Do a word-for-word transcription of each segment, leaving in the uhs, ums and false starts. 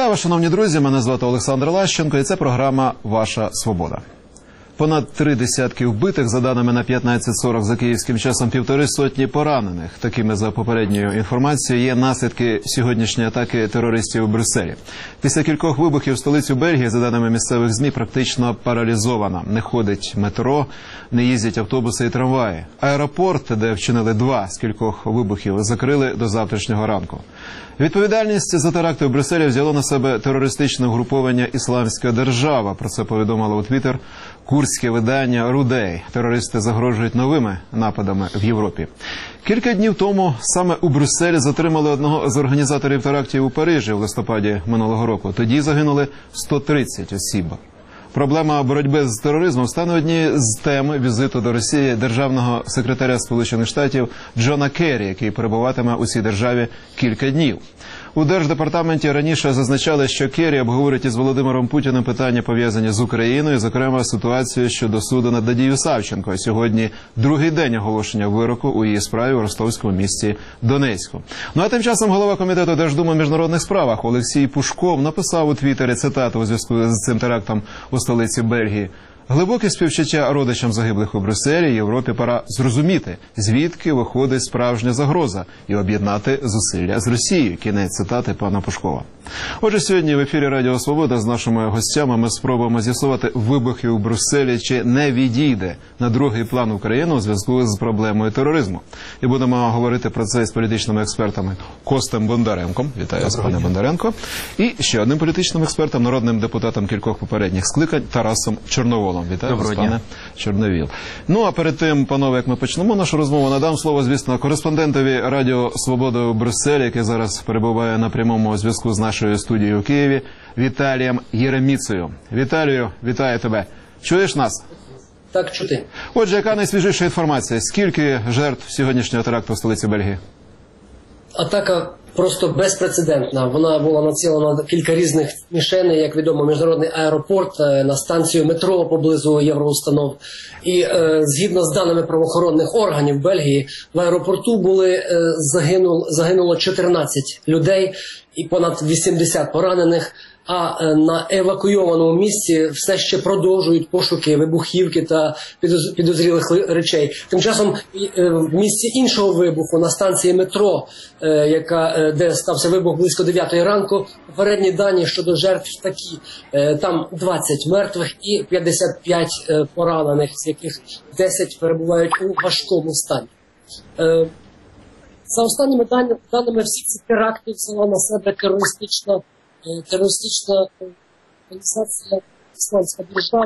Вітаю вас, шановні друзі, мене звати Олександр Лащенко і це програма «Ваша свобода». Понад три десятки вбитих, за даними на п'ятнадцять сорок за київським часом, півтори сотні поранених. Такими, за попередньою інформацією, є наслідки сьогоднішньої атаки терористів у Брюсселі. Після кількох вибухів столицю Бельгії, за даними місцевих ЗМІ, практично паралізована. Не ходить метро, не їздять автобуси і трамваї. Аеропорт, де вчинили два з кількох вибухів, закрили до завтрашнього ранку. Відповідальність за теракти у Брюсселі взяло на себе терористичне угруповання «Ісламська держава». Про це повідомило у Твіттер курдське видання «Рудей». Терористи загрожують новими нападами в Європі. Кілька днів тому саме у Брюсселі затримали одного з організаторів терактів у Парижі в листопаді минулого року. Тоді загинули сто тридцять осіб. Проблема боротьби з тероризмом стане однією з тем візиту до Росії державного секретаря Сполучених Штатів Джона Керрі, який перебуватиме у цій державі кілька днів. У Держдепартаменті раніше зазначали, що Керрі обговорить із Володимиром Путіним питання, пов'язані з Україною, зокрема ситуацію щодо суду над Надією Савченко. Сьогодні другий день оголошення вироку у її справі у ростовському місті Донецьку. Ну а тим часом голова комітету Держдуми у міжнародних справах Олексій Пушков написав у Твіттері цитату у зв'язку з цим терактом у столиці Бельгії. Глибоке співчуття родичам загиблих у Брюсселі. Європі пора зрозуміти, звідки виходить справжня загроза, і об'єднати зусилля з Росією. Кінець цитати пана Пушкова. Отже, сьогодні в ефірі Радіо Свобода з нашими гостями ми спробуємо з'ясувати, вибухи у Брюсселі чи не відійде на другий план Україну у зв'язку з проблемою тероризму. І будемо говорити про це з політичними експертами Костем Бондаренком. Вітаю вас, пане Бондаренко. І ще одним політичним експертом, народним депутатом кількох попередніх скликань Тарасом Чорноволом. Вітаю вас, пане Чорновіл. Ну, а перед тим, панове, як ми почнемо нашу розмову, надам слово, звісно, кореспондентові Радіо Свобода у Брюсселі, який зараз перебуває на прямому зв'язку з нашою студією у Києві, Віталієм Єреміцею. Віталію, вітаю тебе. Чуєш нас? Так, чути. Отже, яка найсвіжіша інформація? Скільки жертв сьогоднішнього теракту в столиці Бельгії? Атака просто безпрецедентна. Вона була націлена на кілька різних мішеней, як відомо, міжнародний аеропорт, на станцію метро поблизу євроустанов. І е, згідно з даними правоохоронних органів Бельгії, в аеропорту були е, загинул, загинуло чотирнадцять людей і понад вісімдесят поранених. А на евакуйованому місці все ще продовжують пошуки вибухівки та підозрілих речей. Тим часом в місці іншого вибуху на станції метро, яка, де стався вибух близько дев'ятої ранку, попередні дані щодо жертв такі. Там двадцять мертвих і п'ятдесят п'ять поранених, з яких десять перебувають у важкому стані. За останніми даними, всі ці теракти взяла на себе терористична терористична організація «Ісламська держава».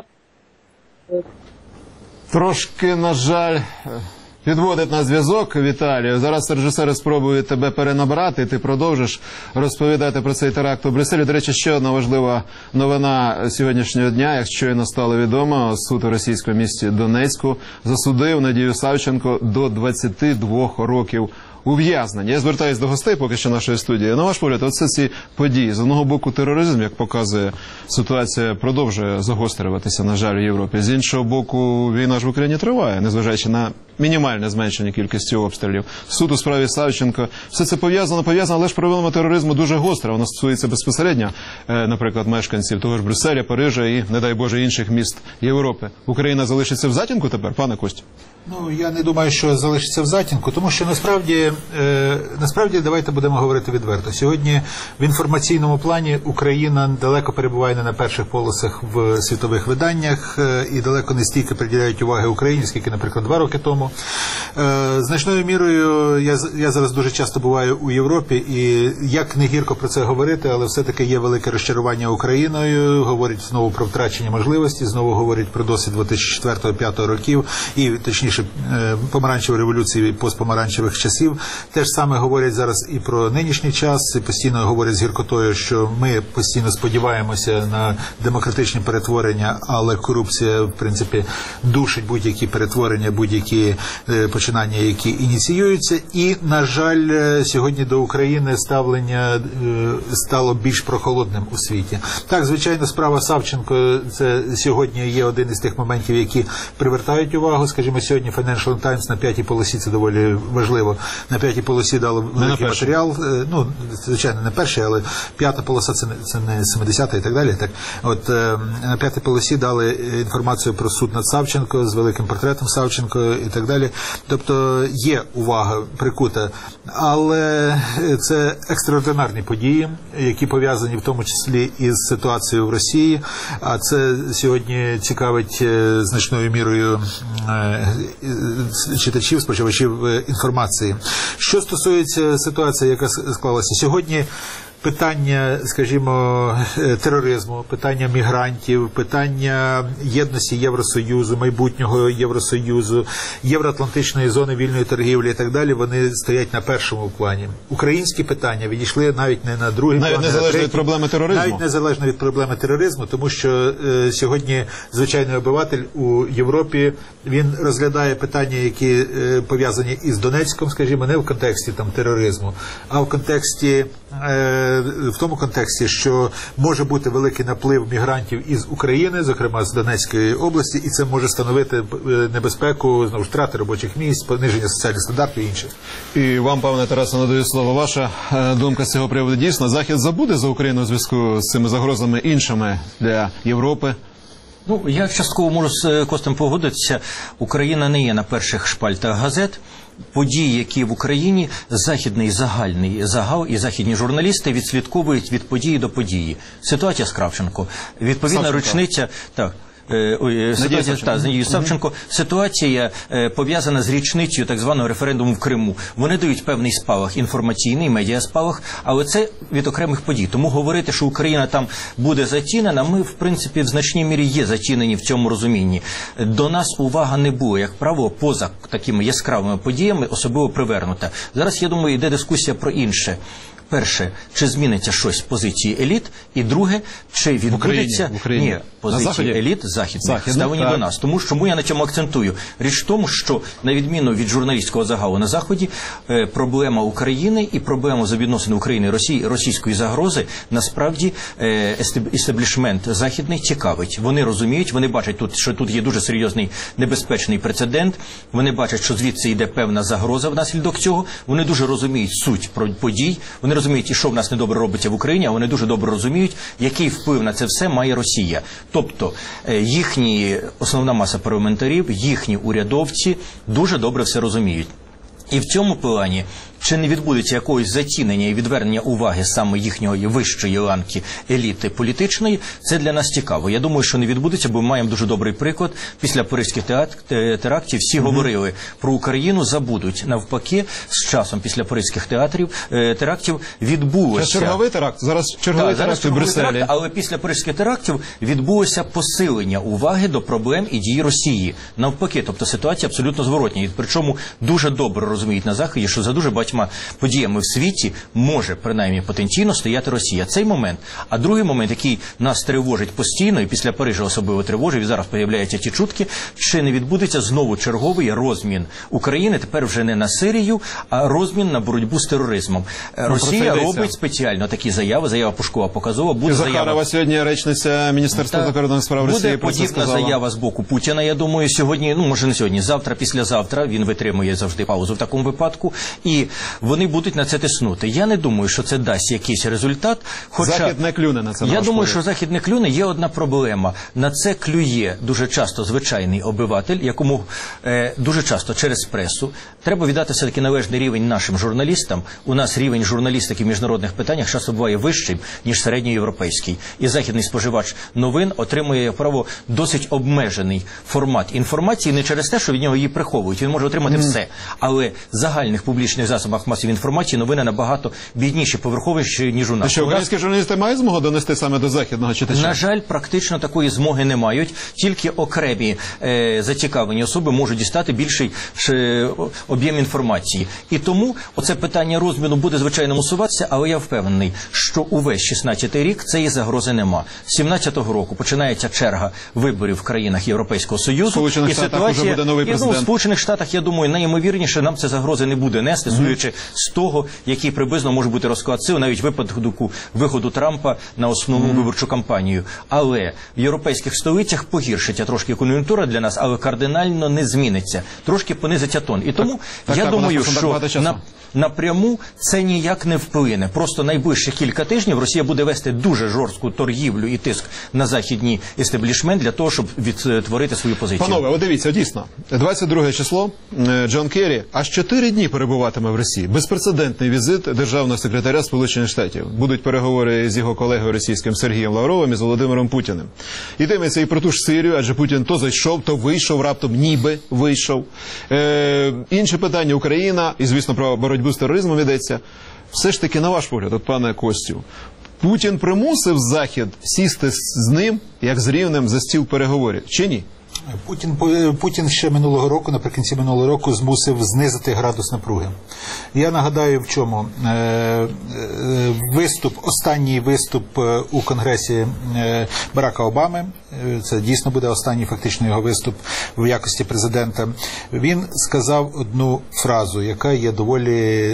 Трошки, на жаль, підводить на зв'язок, Віталію. Зараз режисери спробують тебе перенабрати, і ти продовжиш розповідати про цей теракт у Брюсселі. До речі, ще одна важлива новина сьогоднішнього дня, як щойно стало відомо, суд у російському місті Донецьку засудив Надію Савченко до двадцяти двох років ув'язнення. Я звертаюся до гостей поки що нашої студії. На ваш погляд, оце ці події. З одного боку, тероризм, як показує ситуація, продовжує загострюватися, на жаль, в Європі. З іншого боку, війна ж в Україні триває, незважаючи на мінімальне зменшення кількості обстрілів. Суд у справі Савченко. Все це пов'язано, пов'язано, але ж проблема тероризму дуже гостра. Вона стосується безпосередньо, наприклад, мешканців того ж Брюсселя, Парижа і, не дай Боже, інших міст Європи. Україна залишиться в затінку тепер, пане Костю? Ну, я не думаю, що залишиться в затінку, тому що насправді, е, насправді, давайте будемо говорити відверто. Сьогодні в інформаційному плані Україна далеко перебуває не на перших полосах в світових виданнях е, і далеко не стільки приділяють уваги Україні, скільки, наприклад, два роки тому. Е, значною мірою я, я зараз дуже часто буваю у Європі, і як не гірко про це говорити, але все-таки є велике розчарування Україною, говорять знову про втрачені можливості, знову говорять про досвід дві тисячі четвертого-п'ятого років, і, точніше, помаранчевої революції, постпомаранчевих часів. Те ж саме говорять зараз і про нинішній час, і постійно говорять з гіркотою, що ми постійно сподіваємося на демократичні перетворення, але корупція, в принципі, душить будь-які перетворення, будь-які починання, які ініціюються. І, на жаль, сьогодні до України ставлення стало більш прохолодним у світі. Так, звичайно, справа Савченко – це сьогодні є один із тих моментів, які привертають увагу. Скажімо, сьогодні Financial Times на п'ятій полосі, це доволі важливо, на п'ятій полосі дало великий матеріал. Ну, звичайно, не перший, але п'ята полоса – це не, це не семидесята і так далі. Так, от, на п'ятій полосі дали інформацію про суд над Савченко з великим портретом Савченко і так далі. Тобто є увага прикута, але це екстраординарні події, які пов'язані в тому числі із ситуацією в Росії, а це сьогодні цікавить значною мірою читачів, споживачів інформації. Що стосується ситуації, яка склалася сьогодні, питання, скажімо, тероризму, питання мігрантів, питання єдності Євросоюзу, майбутнього Євросоюзу, євроатлантичної зони вільної торгівлі і так далі, вони стоять на першому плані. Українські питання відійшли навіть не на другий план, навіть незалежно від проблеми тероризму. Навіть незалежно від проблеми тероризму, тому що е, сьогодні звичайний обиватель у Європі, він розглядає питання, які е, пов'язані із Донецьком, скажімо, не в контексті там тероризму, а в контексті е, в тому контексті, що може бути великий наплив мігрантів із України, зокрема з Донецької області, і це може становити небезпеку, знову ж, втрати робочих місць, пониження соціальних стандартів і інше. І вам, пане Тарасе, надаю слово. Ваша думка з цього приводу дійсно? Захід забуде за Україну у зв'язку з цими загрозами іншими для Європи? Ну, я частково можу з Костем погодитися. Україна не є на перших шпальтах газет. Події, які в Україні, західний загальний загал і західні журналісти відслідковують від події до події. Ситуація з Кравченко. Відповідна Савченко. річниця... Так. Ой, ситуація, Савченко. та, з Надією Савченко. Ситуація е, пов'язана з річницею так званого референдуму в Криму. Вони дають певний спалах, інформаційний, медіаспалах, але це від окремих подій. Тому говорити, що Україна там буде затінена, ми, в принципі, в значній мірі є затінені в цьому розумінні. До нас увага не була, як правило, поза такими яскравими подіями, особливо привернута. Зараз, я думаю, йде дискусія про інше. Перше, чи зміниться щось з позиції еліт, і друге, чи відбудеться в Україні. ні, позиції еліт західних, Західних, ставлені так. до нас. Тому чому я на цьому акцентую? Річ в тому, що на відміну від журналістського загалу на Заході, е, проблема України і проблема взаємовідносин України і Росії, російської загрози, насправді е, естеблішмент західний цікавить. Вони розуміють, вони бачать, тут, що тут є дуже серйозний небезпечний прецедент, вони бачать, що звідси йде певна загроза внаслідок цього, вони дуже розуміють суть подій, вони розуміють, і що в нас недобре робиться в Україні, а вони дуже добре розуміють, який вплив на це все має Росія. Тобто їхні, основна маса парламентарів, їхні урядовці дуже добре все розуміють. І в цьому плані, чи не відбудеться якогось затінення і відвернення уваги саме їхньої вищої ланки еліти політичної, це для нас цікаво. Я думаю, що не відбудеться, бо ми маємо дуже добрий приклад. Після паризьких терактів всі mm-hmm. говорили про Україну, забудуть. Навпаки, з часом після паризьких театрів, терактів відбулося... Це черговий теракт? Зараз черговий так, теракт у Брюсселі. Теракт, але після паризьких терактів відбулося посилення уваги до проблем і дій Росії. Навпаки, тобто ситуація абсолютно зворотня. І причому дуже добре розуміють на Заході, що за дуже багатьма подіями в світі може, принаймні, потенційно стояти Росія. Цей момент. А другий момент, який нас тривожить постійно, і після Парижа особливо тривожив, і зараз появляються ті чутки, чи не відбудеться знову черговий розмін України, тепер вже не на Сирію, а розмін на боротьбу з тероризмом. Ну, Росія робить спеціально такі заяви, заява Пушкова показова. Буде Захарова заява... сьогодні речниця Міністерства закордонних справ Росії про це буде подібна заява з боку Путіна, я думаю, сьогодні, ну, може не сьогодні, завтра, післязавтра, він витримує завжди паузу в такому випадку, і вони будуть на це тиснути. Я не думаю, що це дасть якийсь результат. Хоча Захід не клюне на це. Я на думаю, погляд. що Захід не клюне. Є одна проблема. На це клює дуже часто звичайний обиватель, якому е, дуже часто через пресу. Треба віддати все-таки належний рівень нашим журналістам. У нас рівень журналістики в міжнародних питаннях часто буває вищим, ніж середньоєвропейський. І західний споживач новин отримує, як правило, досить обмежений формат інформації не через те, що від нього її приховують. Він може отримати mm. все. Але загальних публічних засобів засобах масової інформації новини набагато бідніші, поверховіші, ніж у нас. Та що, українські журналісти мають змогу донести саме до західного читача? На жаль, практично такої змоги не мають. Тільки окремі е, зацікавлені особи можуть дістати більший е, об'єм інформації. І тому оце питання розміну буде, звичайно, мусуватися, але я впевнений, що увесь шістнадцятий рік цієї загрози нема. З сімнадцятого року починається черга виборів в країнах Європейського Союзу. Сполучених і Штатах ситуація, вже буде новий президент. І, ну, в Сполучених Штатах, я думаю, найімовірніше нам це загрози не буде нести, судячи з того, який приблизно може бути розклад сил, навіть в випадку виходу Трампа на основну виборчу кампанію. Але в європейських столицях погіршиться трошки кон'юнктура для нас, але кардинально не зміниться. Трошки понизиться тон. І тому так, я так, думаю, так що на, напряму це ніяк не вплине. Просто найближчі кілька тижнів Росія буде вести дуже жорстку торгівлю і тиск на західні естеблішмент для того, щоб відтворити свою позицію. Панове, от дивіться, дійсно, двадцять друге число, Джон Керрі аж чотири дні перебуватиме в Росії. Безпрецедентний візит державного секретаря Сполучених Штатів. Будуть переговори з його колегою російським Сергієм Лавровим і з Володимиром Путіним. Йтиметься і про ту ж Сирію, адже Путін то зайшов, то вийшов, раптом ніби вийшов. Е, інше питання Україна, і, звісно, про боротьбу з тероризмом йдеться. Все ж таки, на ваш погляд, от, пане Костю, Путін примусив Захід сісти з ним, як з рівнем, за стіл переговорів, чи ні? Путін, Путін ще минулого року, наприкінці минулого року, змусив знизити градус напруги. Я нагадаю, в чому. Виступ, останній виступ у Конгресі Барака Обами, це дійсно буде останній фактично його виступ в якості президента, він сказав одну фразу, яка є доволі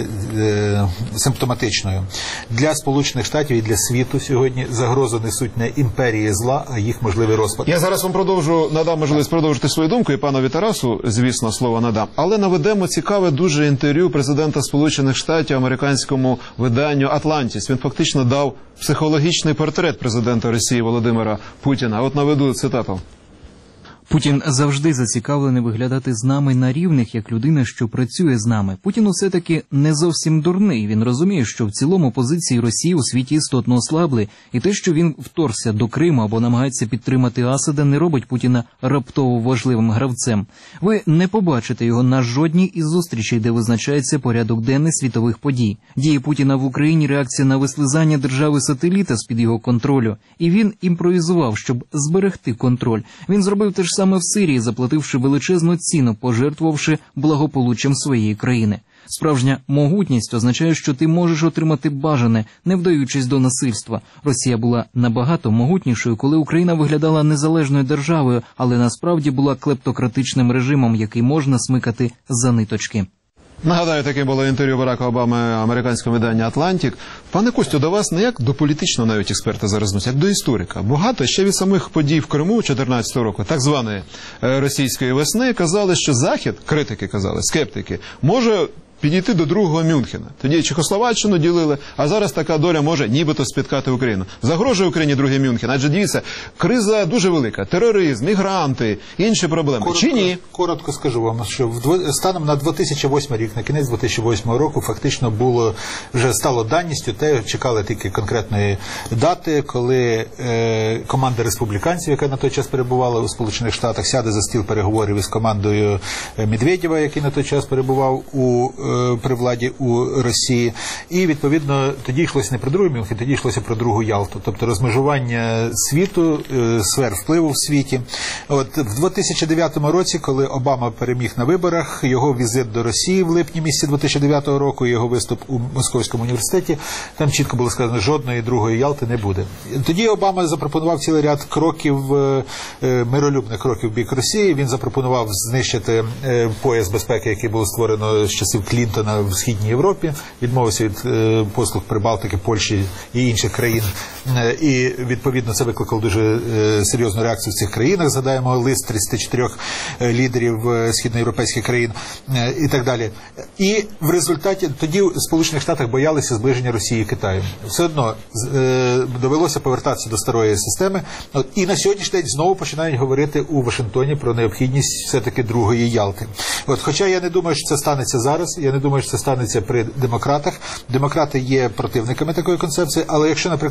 симптоматичною. Для Сполучених Штатів і для світу сьогодні загрозу несуть не імперії зла, а їх можливий розпад. Я зараз вам продовжу, надам можливість продовжити свою думку, і панові Тарасу, звісно, слово надам. Але наведемо цікаве дуже інтерв'ю президента Сполучених Штатів американському виданню «Атлантіс». Він фактично дав психологічний портрет президента Росії Володимира Путіна. От наведу цитату. Путін завжди зацікавлений виглядати з нами на рівних, як людина, що працює з нами. Путін усе-таки не зовсім дурний. Він розуміє, що в цілому позиції Росії у світі істотно ослабли, і те, що він вторгся до Криму або намагається підтримати Асада, не робить Путіна раптово важливим гравцем. Ви не побачите його на жодній із зустрічей, де визначається порядок денний світових подій. Дії Путіна в Україні – реакція на вислизання держави-сателіта з-під його контролю. І він імпровізував, щоб зберегти контроль. Він зробив те ж саме в Сирії, заплативши величезну ціну, пожертвувавши благополуччям своєї країни. Справжня могутність означає, що ти можеш отримати бажане, не вдаючись до насильства. Росія була набагато могутнішою, коли Україна виглядала незалежною державою, але насправді була клептократичним режимом, який можна смикати за ниточки. Нагадаю, таке було інтерв'ю Барака Обами американському виданню «Атлантик». Пане Костю, до вас не як до політичного навіть експерта зараз, як до історика. Багато ще від самих подій в Криму чотирнадцятого року, так званої російської весни, казали, що Захід, критики казали, скептики, може підійти до другого Мюнхена. Тоді Чехословаччину ділили, а зараз така доля може нібито спіткати Україну. Загрожує Україні другий Мюнхен, адже дивіться, криза дуже велика, тероризм, мігранти, інші проблеми. Коротко, чи ні? Коротко скажу вам, що в, станом на дві тисячі восьмий рік, на кінець дві тисячі восьмого року, фактично було, вже стало даністю, те, чекали тільки конкретної дати, коли е, команда республіканців, яка на той час перебувала у Сполучених Штатах, сяде за стіл переговорів із командою Медведєва, який на той час перебував у при владі у Росії. І, відповідно, тоді йшлося не про другий Мюнхен, тоді йшлося про другу Ялту. Тобто розмежування світу, сфер впливу в світі. От в дві тисячі дев'ятому році, коли Обама переміг на виборах, його візит до Росії в липні місяці дві тисячі дев'ятого року, його виступ у Московському університеті, там чітко було сказано, жодної другої Ялти не буде. Тоді Обама запропонував цілий ряд кроків, миролюбних кроків в бік Росії. Він запропонував знищити пояс безпеки, який було створено з часів Клінтона в Східній Європі, відмовився від е, послуг Прибалтики, Польщі і інших країн. Е, і, відповідно, це викликало дуже е, серйозну реакцію в цих країнах. Згадаємо лист тридцяти чотирьох е, лідерів е, східноєвропейських країн е, і так далі. І в результаті тоді в Сполучених Штатах боялися зближення Росії і Китаю. Все одно е, довелося повертатися до старої системи. От, і на сьогоднішній день знову починають говорити у Вашингтоні про необхідність все-таки другої Ялти. От, хоча я не думаю, що це станеться зараз, я не думаю, що це станеться при демократах. Демократи є противниками такої концепції, але якщо, наприклад, перемагає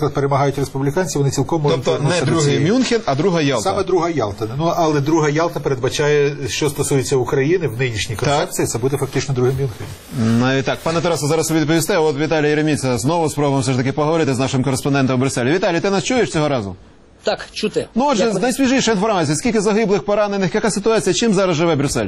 вимагають республіканці, вони цілком можуть Тобто не повернутися до другий цієї. Мюнхен, а друга Ялта. Саме друга Ялта. Ну, але друга Ялта передбачає, що стосується України в нинішній концепції, це буде фактично другий Мюнхен. Навіть так. Пане Тарасе, зараз ви відповісте. От Віталій Єреміця знову спробуємо все ж таки поговорити з нашим кореспондентом в Брюсселі. Віталій, ти нас чуєш цього разу? Так, чути. Ну, отже, Як ви- найсвіжіша інформація. Скільки загиблих, поранених, яка ситуація, чим зараз живе Брюссель?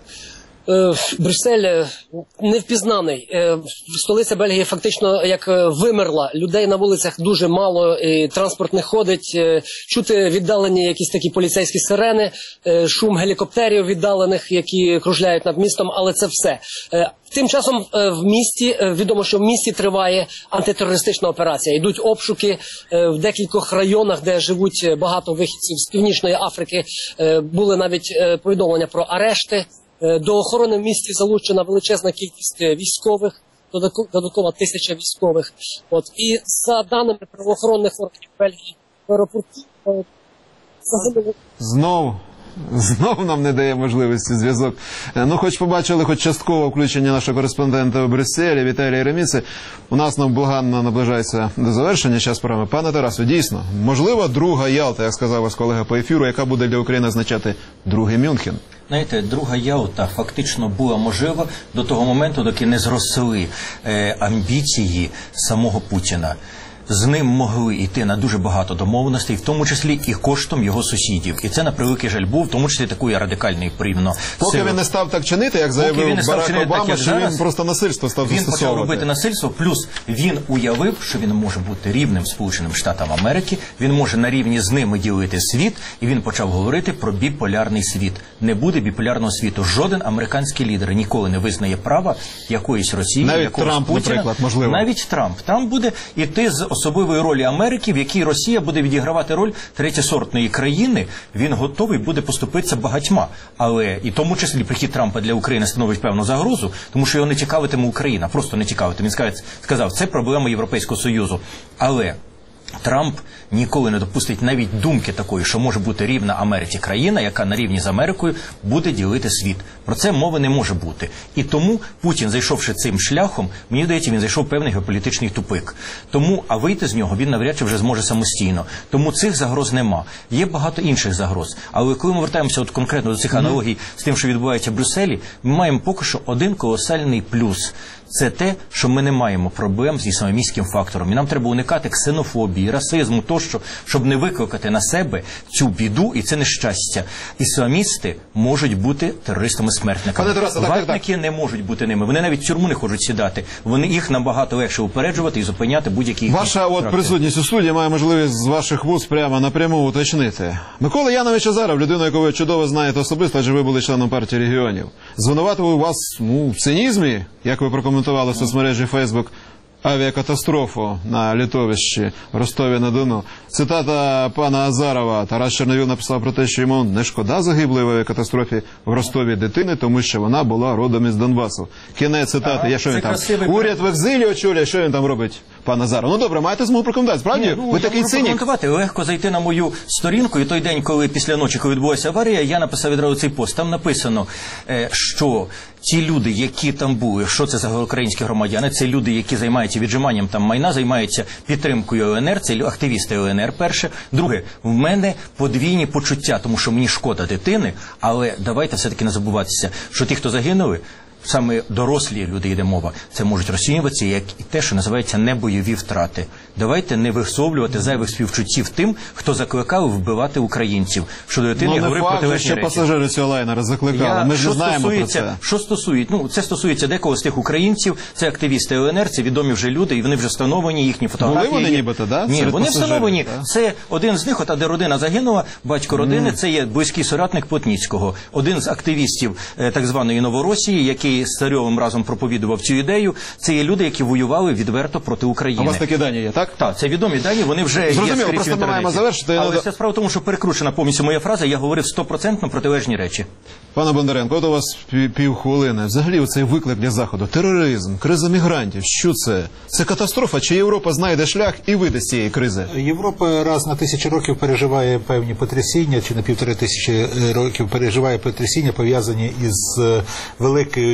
Е, Брюссель е, невпізнаний. Е, Столиця Бельгії фактично як е, вимерла. Людей на вулицях дуже мало, і транспорт не ходить. Е, Чути віддалені якісь такі поліцейські сирени, е, шум гелікоптерів віддалених, які кружляють над містом, але це все. Е, Тим часом е, в місті, е, відомо, що в місті триває антитерористична операція. Йдуть обшуки е, в декількох районах, де живуть е, багато вихідців з Північної Африки. Е, Були навіть е, повідомлення про арешти. Е, До охорони в місті залучена величезна кількість е, військових, додако- додаткова тисяча військових. От. І за даними правоохоронних органів Бельгії, в аеропорту е, загинули Знов, знов нам не дає можливості зв'язок. Е, Ну, хоч побачили, хоч частково включення нашого кореспондента в Брюсселі, Віталія Єреміци. У нас невблаганно наближається до завершення час програми. Пане Тарасу, дійсно, можливо, друга Ялта, як сказав ваш колега по ефіру, яка буде для України означати другий Мюнхен. Знаєте, друга Ялта фактично була можлива до того моменту, доки не зросли е, амбіції самого Путіна. З ним могли йти на дуже багато домовленостей, в тому числі і коштом його сусідів. І це, на превеликий жаль, був, в тому числі такої радикальної порівняно. Поки сили. він не став так чинити, як заявив він не став Барак чинити так, Обама, як що зараз, він просто насильство став Він почав застосовувати. робити насильство, плюс він уявив, що він може бути рівним Сполученим Штатам Америки, він може на рівні з ними ділити світ, і він почав говорити про біполярний світ. Не буде біполярного світу. Жоден американський лідер ніколи не визнає права якоїсь Росії, Навіть якогось Трамп, Путіна. наприклад, можливо. Навіть Трамп. Трамп буде йти з особливої ролі Америки, в якій Росія буде відігравати роль третєсортної країни. Він готовий буде поступитися багатьма. Але і тому числі прихід Трампа для України становить певну загрозу, тому що його не цікавитиме Україна, просто не цікавитиме. Він сказав, сказав, це проблема Європейського Союзу. Але Трамп ніколи не допустить навіть думки такої, що може бути рівна Америці країна, яка на рівні з Америкою буде ділити світ. Про це мови не може бути. І тому Путін, зайшовши цим шляхом, мені здається, він зайшов в певний геополітичний тупик. Тому, а вийти з нього він навряд чи вже зможе самостійно. Тому цих загроз нема. Є багато інших загроз. Але коли ми вертаємося от конкретно до цих аналогій з тим, що відбувається в Брюсселі, ми маємо поки що один колосальний плюс. Це те, що ми не маємо проблем з ісламістським фактором. І нам треба уникати ксенофобії, расизму, тощо, щоб не викликати на себе цю біду і це нещастя. Ісламісти можуть бути терористами-смертниками. Пане Тарасе, так, так, так. Ватники не можуть бути ними. Вони навіть в тюрму не хочуть сідати. Вони їх набагато легше упереджувати і зупиняти будь-які їхні Ваша от характери. присутність у студії має можливість з ваших вуст прямо напряму уточнити. Микола Янович Азаров, людину, яку ви чудово знаєте особисто, адже ви були членом партії регіонів, звинуватив вас ну, в цинізмі, як ви прокоментували в соцмережі Фейсбук, авіакатастрофу на литовищі в Ростові-на-Дону. Цитата пана Азарова. Тарас Чорновіл написав про те, що йому не шкода загиблої в авіакатастрофі в Ростові дитини, тому що вона була родом із Донбасу. Кінець цитати. А, Я що це він там? красивий Уряд в екзилі очолює, що він там робить? Пан Азаров. Ну добре, маєте змогу прокоментувати. Справді? Ні, ну, ви я такий можу цинік? прокоментувати. Легко зайти на мою сторінку, і той день, коли після ночі, коли відбулася аварія, я написав відразу цей пост. Там написано, е, що ті люди, які там були, що це за українські громадяни, це люди, які займаються віджиманням там майна, займаються підтримкою ЛНР, це активісти ЛНР, перше. Друге, в мене подвійні почуття, тому що мені шкода дитини, але давайте все-таки не забуватися, що ті, хто загинули, саме дорослі люди, йде мова, це можуть розцінюватися як і те, що називається небойові втрати. Давайте не висловлювати зайвих співчуттів тим, хто закликав вбивати українців. Щодо дитини, Ну я не говорив факт, протилежні що речі. пасажири цього лайнера закликали. Я, Ми ж що не знаємо про стосується, це. що стосується, ну це стосується декого з тих українців, це активісти ЛНР, це відомі вже люди, і вони вже встановлені, їхні фотографії. Були вони є. нібито, да? Ні, Серед вони пасажирів, встановлені. да? Це один з них, от, а де родина загинула, батько родини, mm. це є близький соратник Плотніцького, один з активістів е, так званої Новоросії, який з Царьовим разом проповідував цю ідею. Це є люди, які воювали відверто проти України. А у вас такі дані є, так? Так, це відомі дані, вони вже є Зрозуміло, скрізь в просто ми інтернеті. маємо завершити. Але Я- це справа в тому, що перекручена повністю моя фраза, я говорив стопроцентно протилежні речі. Пане Бондаренко, от у вас пів- півхвилини. Взагалі цей виклик для Заходу. Тероризм, криза мігрантів. Що це? Це катастрофа? Чи Європа знайде шлях і вийде з цієї кризи? Європа раз на тисячу років переживає певні потрясіння, чи на півтори тисячі років переживає потрясіння, пов'язані із е, великою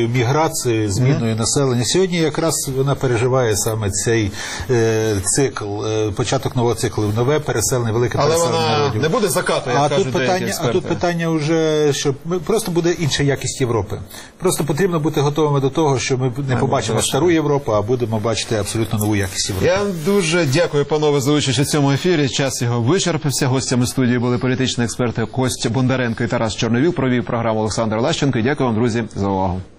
зміною міграції, зміною mm-hmm. населення. Сьогодні якраз вона переживає саме цей е, цикл, е, початок нового циклу, нове переселення, велике Але переселення вона народів. не буде закату, як а кажуть тут деякі питання, експерти. А тут питання вже, що ми, просто буде інша якість Європи. Просто потрібно бути готовими до того, що ми не побачимо стару Європу, а будемо бачити абсолютно нову якість Європи. Я дуже дякую, панове, за участь у цьому ефірі. Час його вичерпався. Гостями студії були політичні експерти Костя Бондаренко і Тарас Чорновіл. Провів програму Олександр Лащенко. І дякую вам, друзі, за увагу.